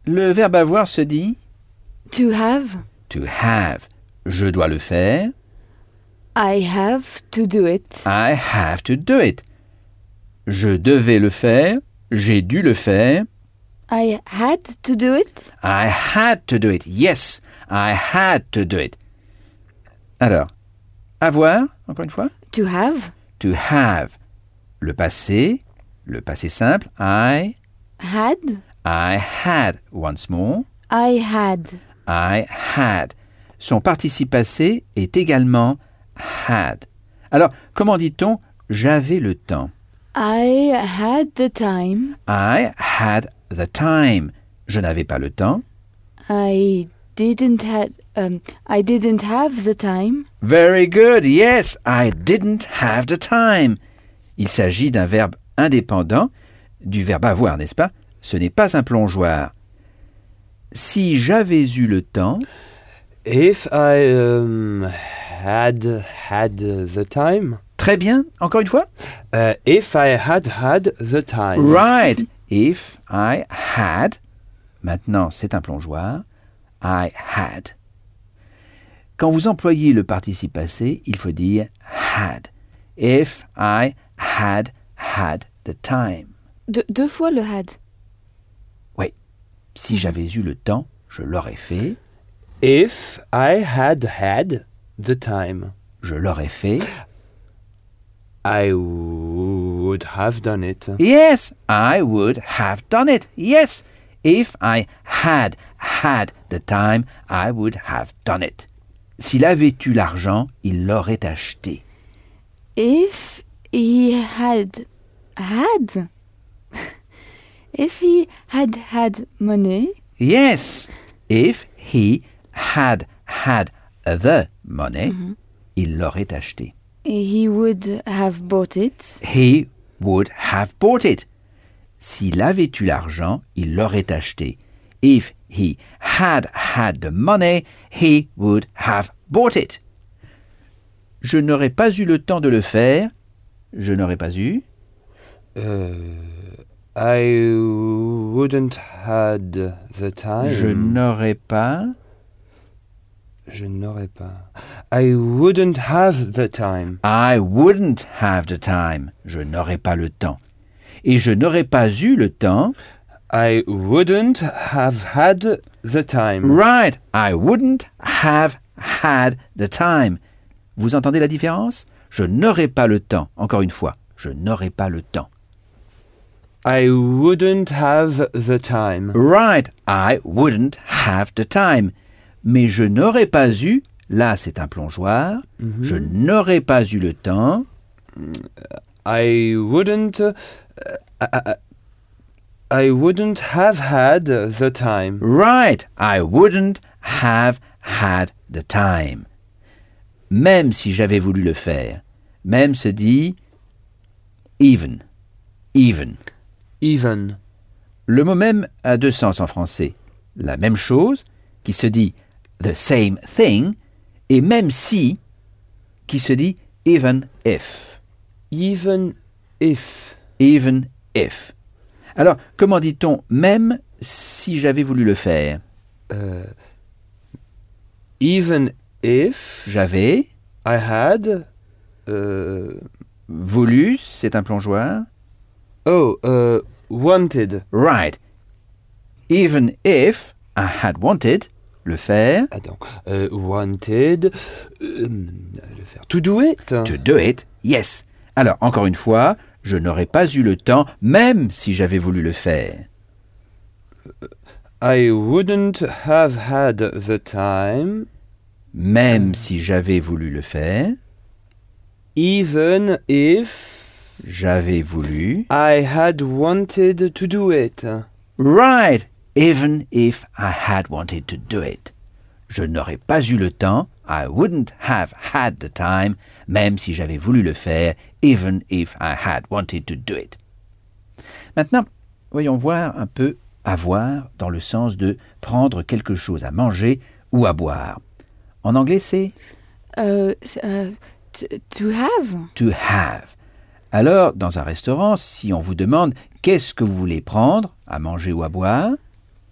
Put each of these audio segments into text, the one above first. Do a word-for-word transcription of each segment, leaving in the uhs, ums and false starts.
Le verbe avoir se dit To have. to have. Je dois le faire. I have to do it. I have to do it. Je devais le faire. J'ai dû le faire. I had to do it. I had to do it. Yes, I had to do it. Alors, avoir, encore une fois. To have. To have. Le passé, le passé simple. I, Had. I had. Once more. I had. I had. Son participe passé est également had. Alors, comment dit-on j'avais le temps? I had the time. I had the time. Je n'avais pas le temps. I didn't had um I didn't have the time. Very good. Yes, I didn't have the time. Il s'agit d'un verbe indépendant du verbe avoir, n'est-ce pas? Ce n'est pas un plongeoir. Si j'avais eu le temps, If I um, had had the time. très bien, encore une fois. Uh, if I had had the time. Right. If I had. Maintenant, c'est un plongeoir. I had. Quand vous employez le participe passé, il faut dire had. If I had had the time. De, deux fois le had. Oui. Si j'avais eu le temps, je l'aurais fait. If I had had the time. Je l'aurais fait. I would have done it. Yes, I would have done it. Yes. If I had had the time, I would have done it. S'il avait eu l'argent, il l'aurait acheté. If he had had if he had had money, Yes. If he had had the money, Mhm. il l'aurait acheté. he would have bought it. He would have bought it. S'il avait eu l'argent, il l'aurait acheté. If he had had the money, he would have bought it. Je n'aurais pas eu le temps de le faire. Je n'aurais pas eu. Uh, I wouldn't had the time. Je n'aurais pas. Je n'aurais pas. I wouldn't have the time. I wouldn't have the time. Je n'aurais pas le temps. Et je n'aurais pas eu le temps. I wouldn't have had the time. Right. I wouldn't have had the time. Vous entendez la différence? Je n'aurais pas le temps. Encore une fois, je n'aurais pas le temps. I wouldn't have the time. Right. I wouldn't have the time. Mais je n'aurais pas eu, là c'est un plongeoir, Mhm. je n'aurais pas eu le temps. I wouldn't. Uh, I, I wouldn't have had the time. Right. I wouldn't have had the time. Même si j'avais voulu le faire. Même se dit even. Even. Even. Le mot même a deux sens en français. La même chose, qui se dit the same thing, et même si, qui se dit even if. Even if. Even if. Alors, comment dit-on même si j'avais voulu le faire? Uh, even if J'avais I had. Uh, voulu, c'est un plongeoir. oh, uh, wanted. Right. Even if I had wanted, le faire, Attends. Uh, wanted. um, le faire. To do it. to do it, yes. Alors, encore une fois, je n'aurais pas eu le temps, même si j'avais voulu le faire. I wouldn't have had the time. Même si j'avais voulu le faire, Even if j'avais voulu. I had wanted to do it. Right, even if I had wanted to do it. Je n'aurais pas eu le temps, I wouldn't have had the time, même si j'avais voulu le faire, even if I had wanted to do it. Maintenant, voyons voir un peu avoir dans le sens de prendre quelque chose à manger ou à boire. En anglais, c'est Uh, uh, to, to have. to have. Alors, dans un restaurant, si on vous demande qu'est-ce que vous voulez prendre, à manger ou à boire,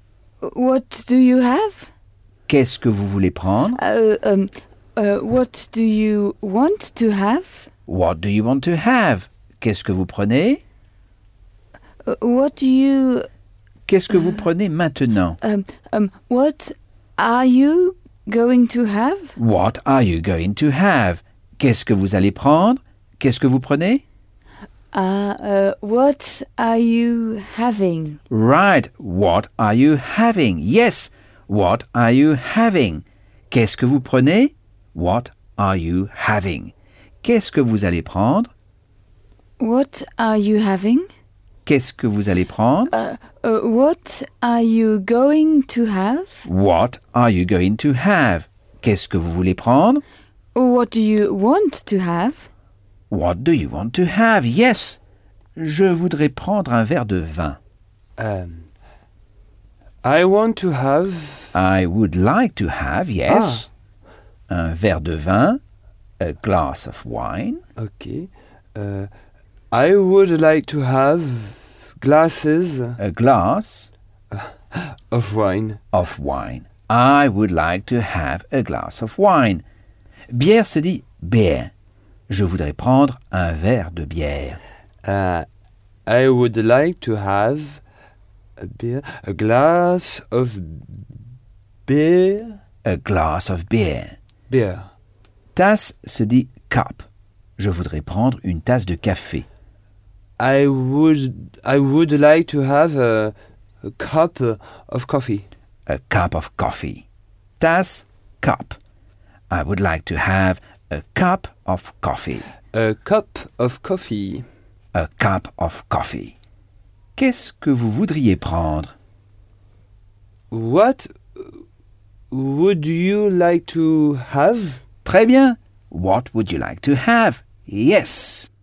What do you have? Qu'est-ce que vous voulez prendre? Uh, um, uh, what do you want to have? What do you want to have? Qu'est-ce que vous prenez? Uh, what do you... Qu'est-ce que vous prenez maintenant? Um, um, what are you going to have? What are you going to have? Qu'est-ce que vous allez prendre? Qu'est-ce que vous prenez? Uh, uh, what are you having? Right. What are you having? Yes. What are you having? Qu'est-ce que vous prenez? What are you having? Qu'est-ce que vous allez prendre? What are you having? Qu'est-ce que vous allez prendre? Uh, uh, what are you going to have? What are you going to have? Qu'est-ce que vous voulez prendre? What do you want to have? What do you want to have? Yes. Je voudrais prendre un verre de vin. Um, I want to have... I would like to have, yes. Un verre de vin. A glass of wine. Okay. Uh, I would like to have glasses A glass of wine. of wine. I would like to have a glass of wine. Bière se dit beer. Je voudrais prendre un verre de bière. Uh, I would like to have a beer, a glass of beer. A glass of beer. Beer. Tasse se dit cup. Je voudrais prendre une tasse de café. I would I would like to have a, a cup of coffee. A cup of coffee. Tasse, cup. I would like to have a cup of coffee. A cup of coffee. A cup of coffee. Qu'est-ce que vous voudriez prendre? What would you like to have? Très bien. What would you like to have? Yes.